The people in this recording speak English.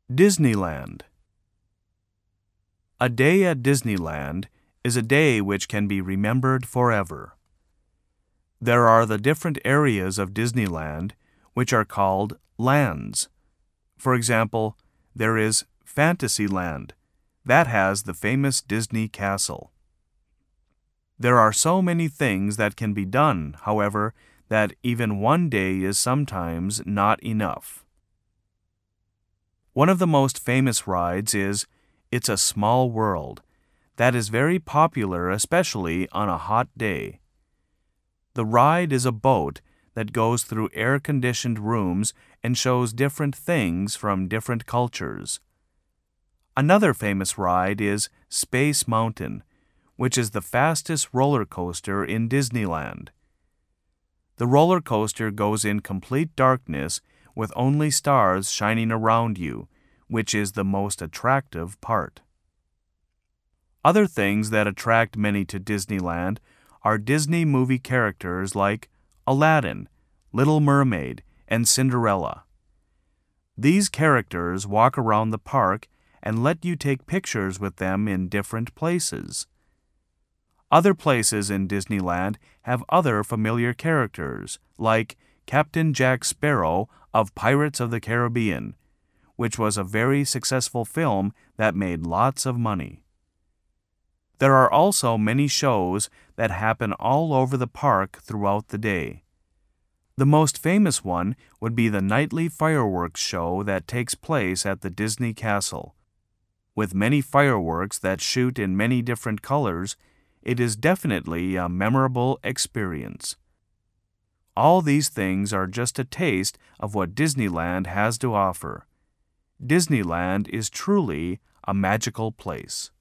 Disneyland. A day at Disneyland is a day which can be remembered forever. There are the different areas of Disneyland which are called lands. For example, there is Fantasyland. That has the famous Disney castle. There are so many things that can be done, however, that even one day is sometimes not enough. One of the most famous rides is It's a Small World. That is very popular, especially on a hot day. The ride is a boat that goes through air-conditioned rooms and shows different things from different cultures. Another famous ride is Space Mountain, which is the fastest roller coaster in Disneyland. The roller coaster goes in complete darkness with only stars shining around you, which is the most attractive part. Other things that attract many to Disneyland are Disney movie characters like Aladdin, Little Mermaid, and Cinderella. These characters walk around the park and let you take pictures with them in different places. Other places in Disneyland have other familiar characters, like Captain Jack Sparrow of Pirates of the Caribbean, which was a very successful film that made lots of money. There are also many shows that happen all over the park throughout the day. The most famous one would be the nightly fireworks show that takes place at the Disney Castle. With many fireworks that shoot in many different colors, it is definitely a memorable experience. All these things are just a taste of what Disneyland has to offer. Disneyland is truly a magical place.